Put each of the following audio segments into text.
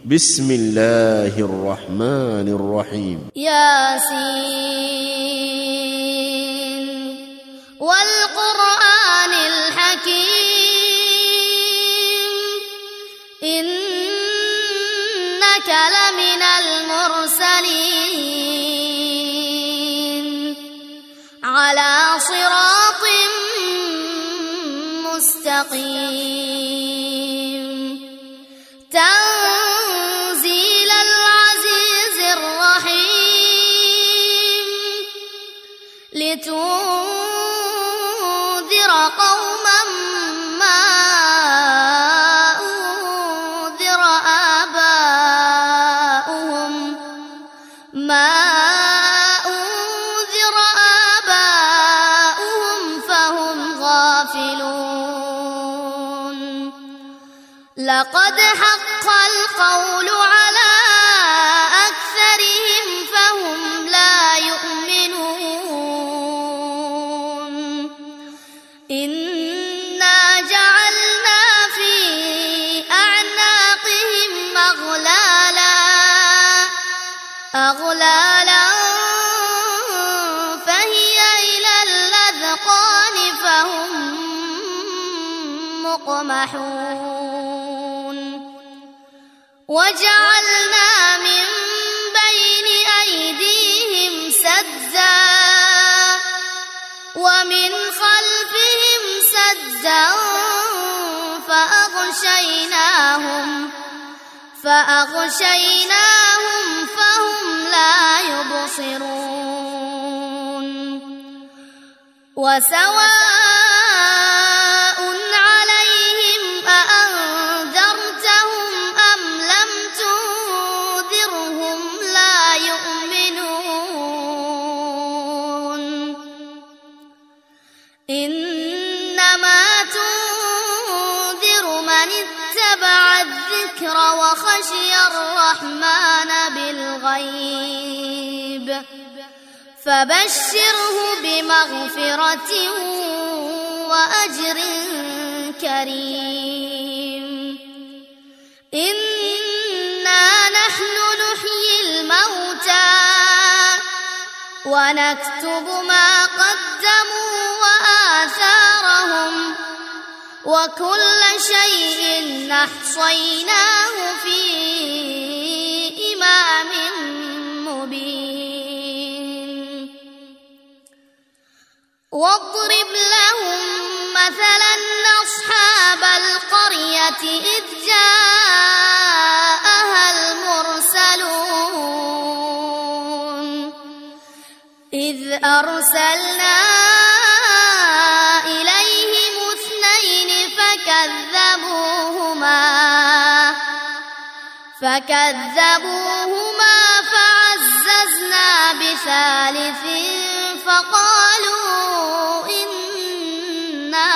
بسم الله الرحمن الرحيم ياسين والقرآن الحكيم إنك لمن المرسلين على صراط مستقيم تنزيل العزيز الرحيم لتنذر قوما ما أنذر آباؤهم فهم غافلون لقد حق القول على أكثرهم فهم لا يؤمنون إنا جعلنا في أعناقهم أغلالا فهي إلى الأذقان فهم مقمحون وجعلنا من بين أيديهم سدا ومن خلفهم سدا فأغشيناهم فهم لا يبصرون وسواء عليهم أأنذرتهم أم لم تنذرهم لا يؤمنون إنما تنذر من اتبع الذكر وخشي الرحمن بالغيب فبشره بمغفرة وأجر كريم إنا نحن نحيي الموتى ونكتب ما قدموا وآثارهم وكل شيء أحصيناه في إمام مبين واضرب لهم مثلا أصحاب القرية إذ جاءها المرسلون إذ أرسلنا إليهم اثنين فكذبوهما فعززنا بثالث فقالوا إنا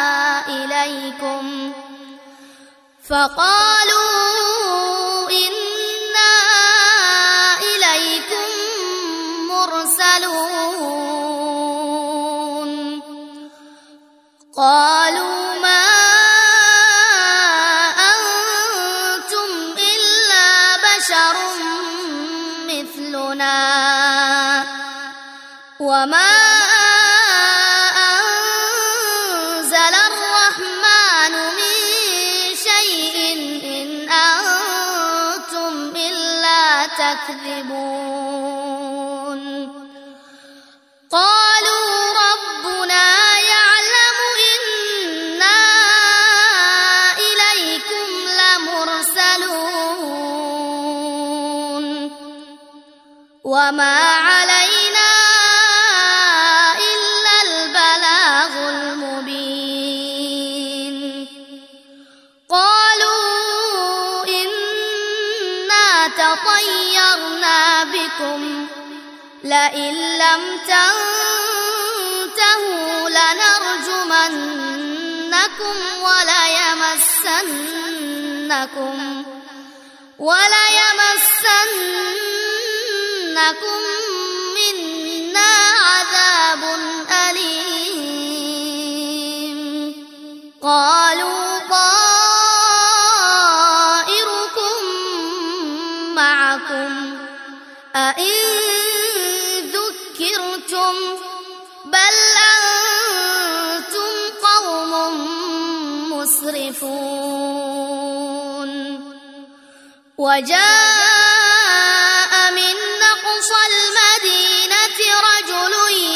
إليكم مرسلون قالوا ما أنتم إلا بشر مثلنا وما أنزل الرحمن من شيء إن أنتم إلا تكذبون قالوا ربنا يعلم إنا إليكم لمرسلون وما علينا إلا البلاغ المبين قالوا إنا تطيرنا بكم لئن لم تنتهوا لنرجمنكم وليمسنكم منا عذاب أليم قالوا طائركم معكم أئن ذكرتم بل أنتم قوم مسرفون وجاء من أقصى المدينة رجل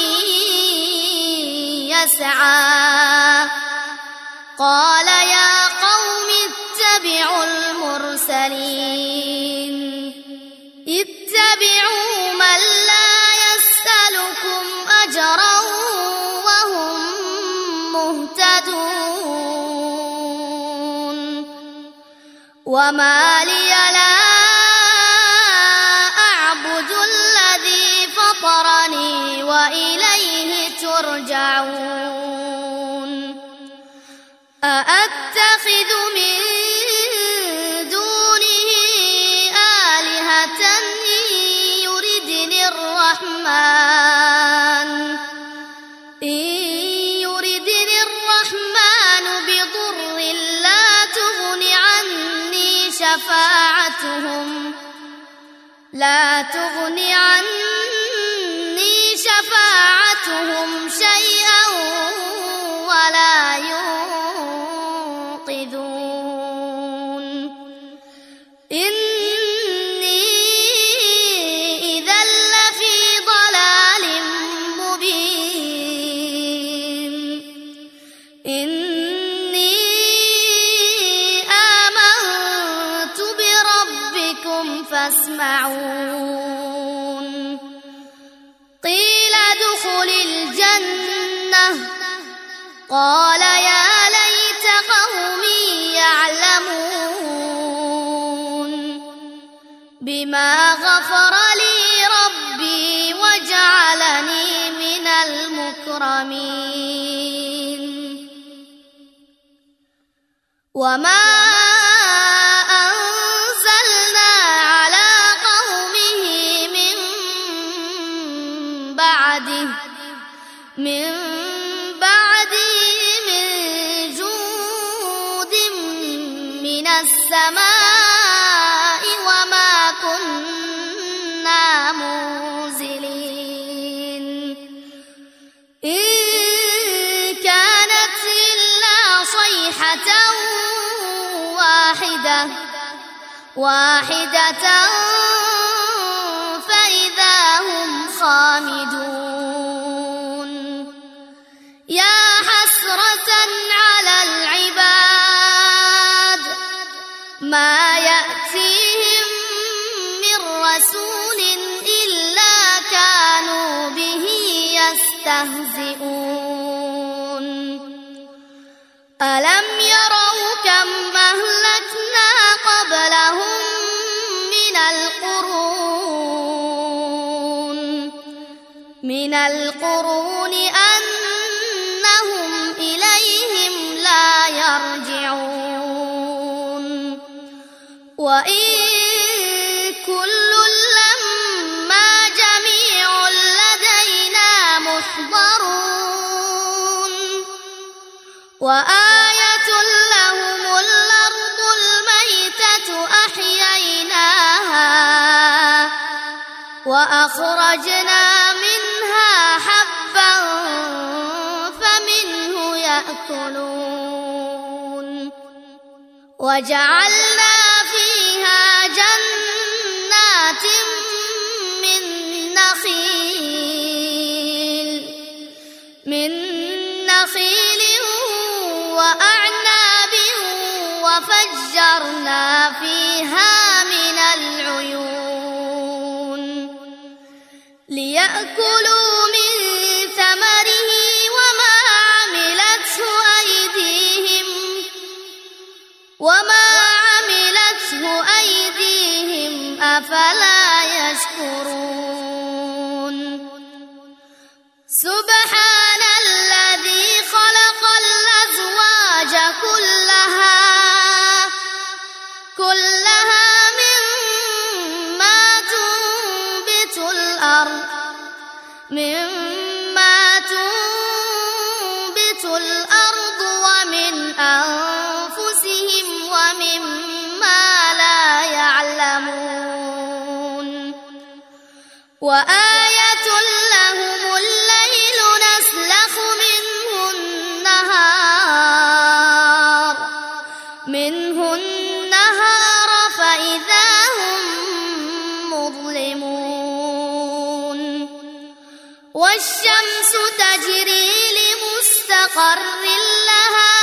يسعى قال يا قوم اتبعوا المرسلين اتبعوا من لا يسألكم أجرا وهم مهتدون وما لي لا أعبد الذي فطرني وإليه ترجعون أأتخذ من دونه آلهة إن يردني الرحمن بضر لا تغن عني شفاعتهم شيئا ولا ينقذون إني إذا لفي ضلال مبين إني آمنت بربكم فاسمعون قيل ادخل الجنة قال يا ليت قومي يعلمون بما غفر لي ربي وجعلني من المكرمين وما أنزلنا على قومه من بعده من جود من السماء وما كنا منزلين إن كانت إلا صيحة واحدة فإذا هم خامدون يا حسرة على العباد ما يأتيهم من رسول إلا كانوا به يستهزئون ألم يروا كم أهلكنا قبلهم من القرون أنهم إليهم لا يرجعون وإن كل لما جميع لدينا محضرون وآية لهم الأرض الميتة أحييناها وأخرجنا منها حبا فمنه يأكلون وجعلنا فيها جنات من نخيل وأعناب وفجرنا فيها من العيون ليأكلوا من ثمره وما عملته أيديهم أفلا يشكرون سبحان الذي خلق الأزواج كلها مما تنبت الأرض ومن أنفسهم ومما لا يعلمون وآية لهم الليل نسلخ منه النهار فإذا هم مظلمون والشمس تجري لمستقر لها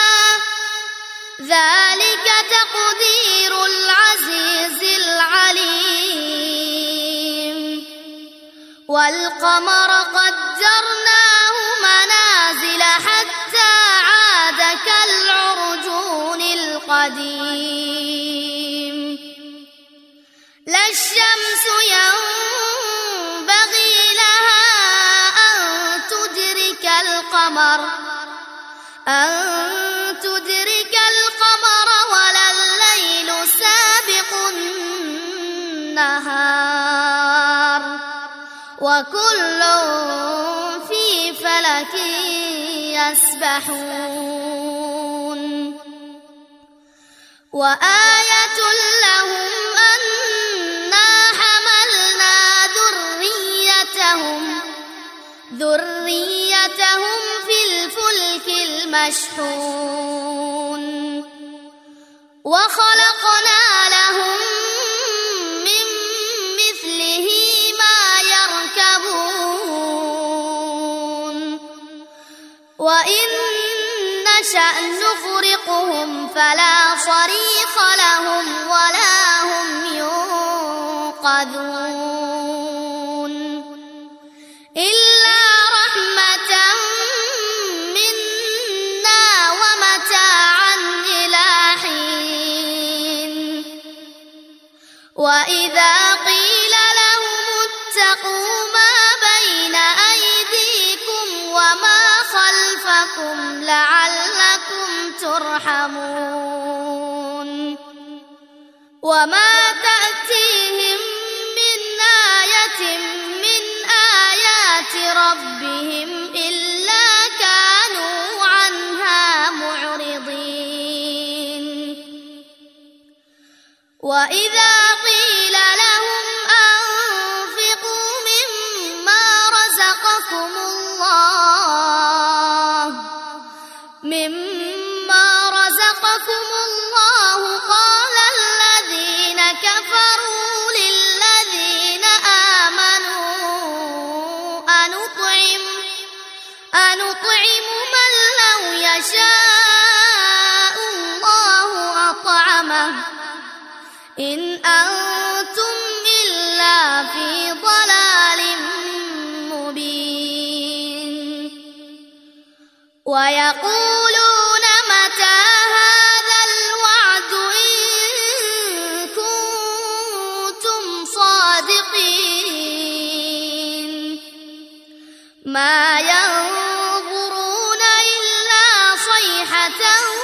ذلك تقدير العزيز العليم والقمر قدرناه منازل حتى عاد كالعرجون القديم لا الشمس ينبغي لها أن تدرك القمر ولا الليل سابق النهار وكل في فلك يسبحون وآية لهم أنا حملنا ذريتهم في الفلك المشحون وخلقنا لهم من مثله ما يركبون وإن نشأ نغرقهم فلا صريخ لهم ولا هم ينقذون إلا رحمة منا ومتاعا إلى حين وإذا قيل لهم اتقوا ما بين أيديكم وما خلفكم لعلكم ترحمون وما تأتيهم من آية من آيات ربهم إلا كانوا عنها معرضين وإذا قيل لهم أنفقوا مما رزقكم الله قال الذين كفروا للذين آمنوا أنطعم من لو يشاء الله أطعمه إن أنتم إلا في ضلال مبين ويقولون متى هذا الوعد إن كنتم صادقين ما ينظرون إلا صيحة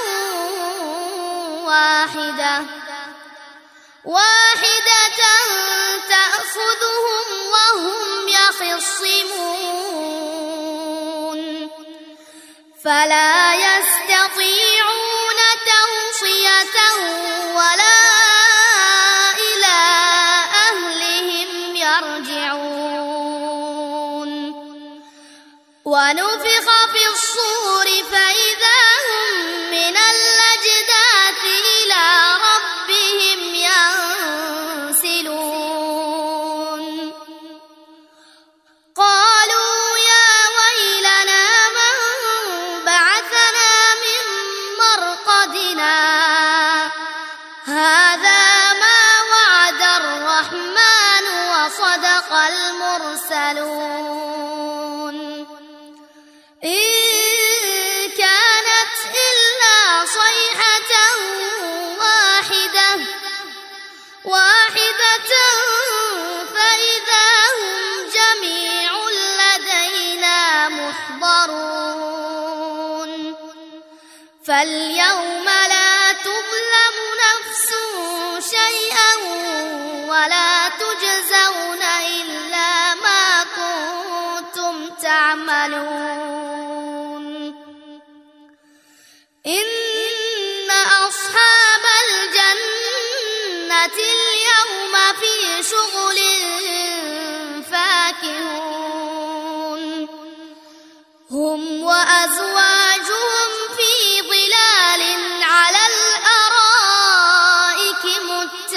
واحدة تأخذهم وهم يخصمون فلا يستطيعون توصية ولا إلى أهلهم يرجعون ونفخ في الصور فإذا هم من الأجداث إلى ربهم ينسلون قالوا يا ويلنا من بعثنا من مرقدنا هذا ما وعد الرحمن وصدق المرسلون إن كانت إلا صيحة واحدة فإذا هم جميع لدينا محضرون فاليوم لا تظلم نفس شيئا ولا تجزون إلا ما كنتم تعملون إن أصحاب الجنة اليوم في شغل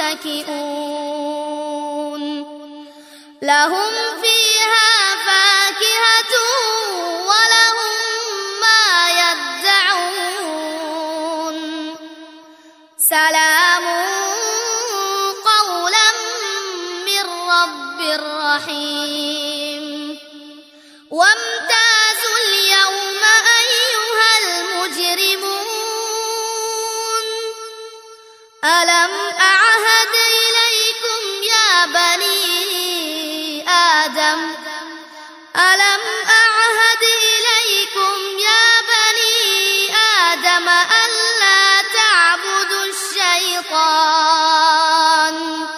متكئون لهم فيها فاكهة ولهم ما يدعون سلام قولا من رب رحيم وامتازوا اليوم أيها المجرمون ألم أعهد إليكم يا بني آدم ألم أعهد إليكم يا بني آدم ألا تعبدوا الشيطان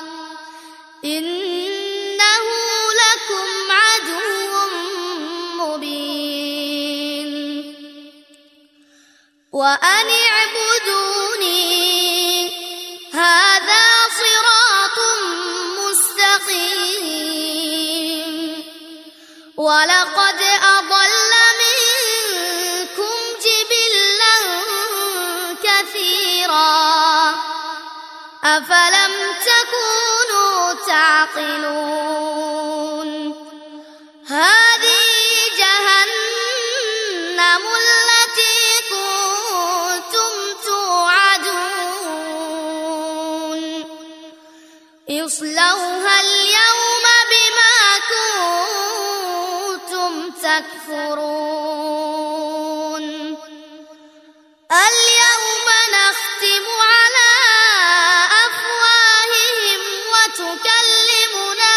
إنه لكم عدو مبين وأن اعبدوني هذا صراط مستقيم ولقد أضل منكم جبلا كثيرا أفلم تكونوا تعقلون هذه جهنم التي كنتم توعدون اصلوها اليوم بما كنتم تكفرون اليوم نختم على أفواههم وتكلمنا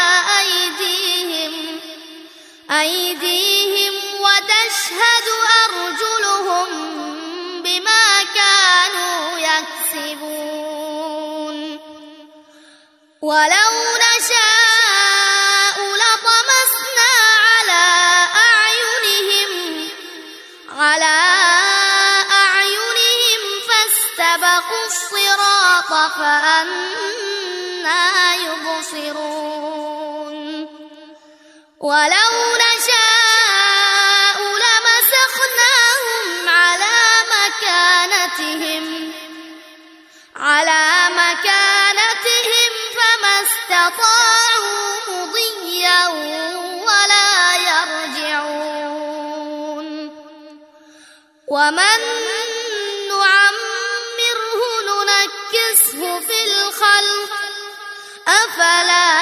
أيديهم وتشهد أرجلهم بما كانوا يكسبون ولو نشاء لطمسنا على أعينهم فاستبقوا الصراط فأنى يبصرون ولو نشاء لمسخناهم على مكانتهم فما استطاعوا مضيا ولا يرجعون ومن نعمره ننكسه في الخلق أفلا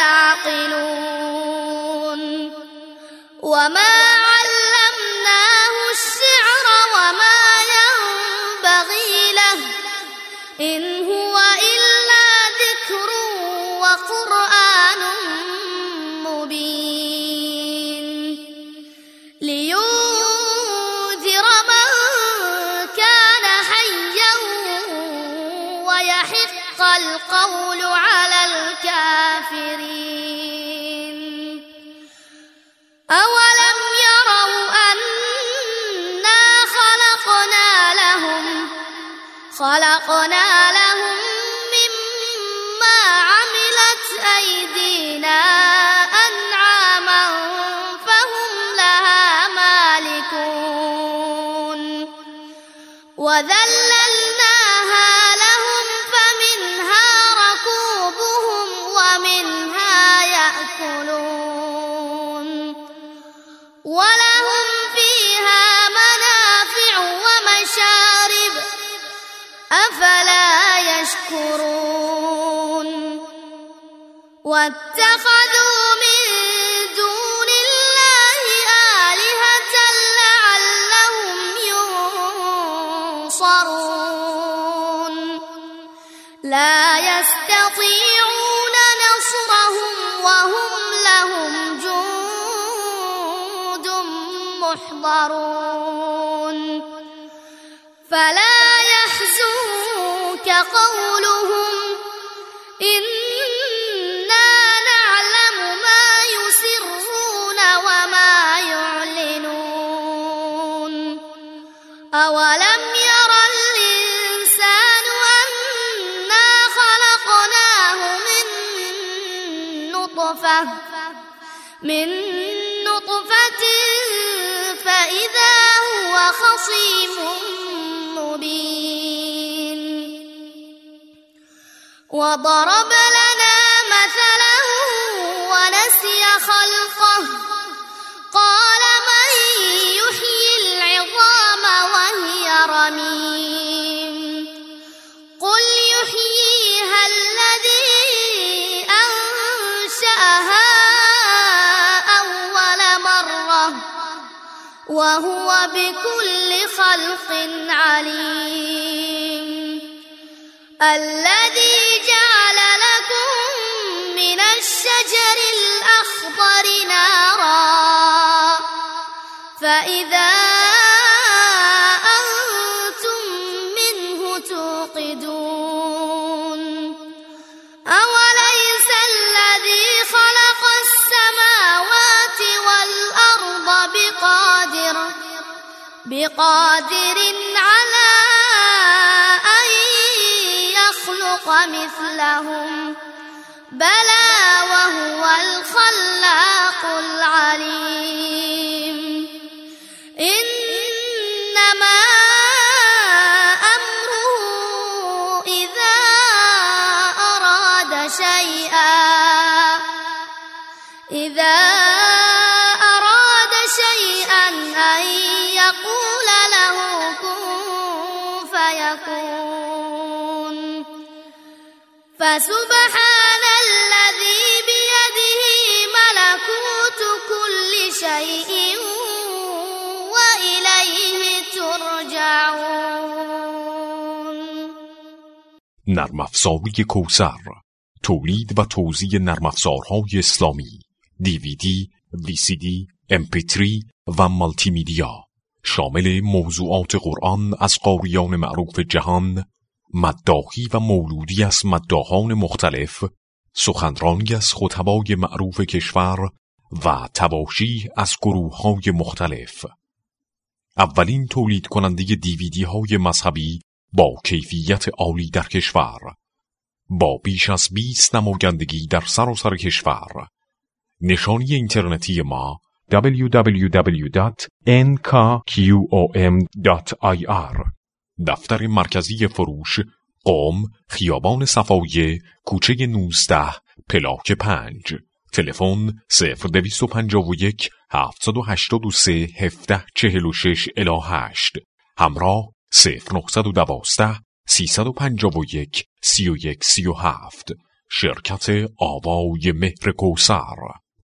يعقلون وما علمناه الشعر وما ينبغي له إن هو إلا ذكر وقرآن مبين لينذر من كان حيا ويحق القول على الكافرين أولم يروا أنا خلقنا لهم مما عملت أيدينا أنعاما فهم لها مالكون وذللناها لهم فمنها ركوبهم ومنها يأكلون ولهم فيها منافع ومشارب أفلا يشكرون واتخذوا من دون الله آلهة لعلهم ينصرون لا يستطيعون نصرهم وهم لهم جند محضرون فلا يحزنك قولهم إنا نعلم ما يسرون وما يعلنون أولم ير الإنسان أنا خلقناه من نطفة فإذا هو خصيم مبين وضرب لنا مثلا ونسي خلقه قال من يحيي العظام وهي رميم قل يحييها الذي أنشأها أول مرة وهو بكل خلق عليم الذي جعل لكم من الشجر الأخضر نارا فإذا أنتم منه توقدون أوليس الذي خلق السماوات والأرض بقادر على أن يخلق مثلهم بلى وهو الخلاق العليم إنما أمره إذا أراد شيئا أن يقول له كن فيكون فسبحان الذي بيده ملكوت كل شيء وإليه ترجعون. نرم افزاری کوثر، تولید و توزیع نرم افزارهای اسلامی، DVD، VCD، MP3 و مالتی میدیا، شامل موضوعات قرآن از قاریان معروف جهان، مداحی و مولودی از مداحان مختلف، سخنرانی از خطبای معروف کشور و تواشیح از گروه‌های مختلف. اولین تولید کننده DVD های مذهبی با کیفیت عالی در کشور، با بیش از 20 نمایندگی در سراسر کشور. نشانی اینترنتی ما www.nkqom.ir. دفتر مرکزی فروش، قم، خیابان صفایه، کوچه 19، پلاک 5. تلفن 0251 783 1746 8. همراه 0912 351 3137. شرکت آوای مهر کوثر.